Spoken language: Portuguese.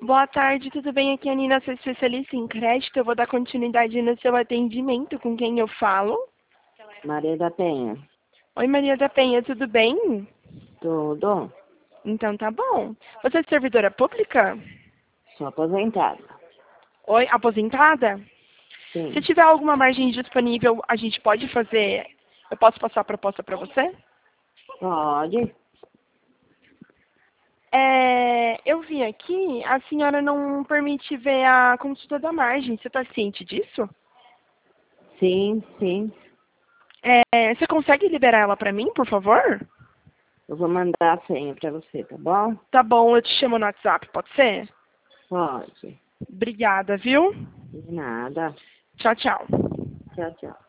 Boa tarde, tudo bem? Aqui é a Nina, sou especialista em crédito. Eu vou dar continuidade no seu atendimento. Com quem eu falo? Maria da Penha. Oi, Maria da Penha, tudo bem? Tudo? Então tá bom. Você é servidora pública? Sou aposentada. Oi, aposentada? Se Sim. tiver alguma margem disponível, a gente pode fazer... Eu posso passar a proposta para você? Pode? Eu vi aqui, a senhora não permite ver a consulta da margem. Você está ciente disso? Sim, sim. Você consegue liberar ela para mim, por favor? Eu vou mandar a senha pra você, tá bom? Tá bom, eu te chamo no WhatsApp, pode ser? Pode. Obrigada, viu? De nada. Tchau, tchau. Tchau, tchau.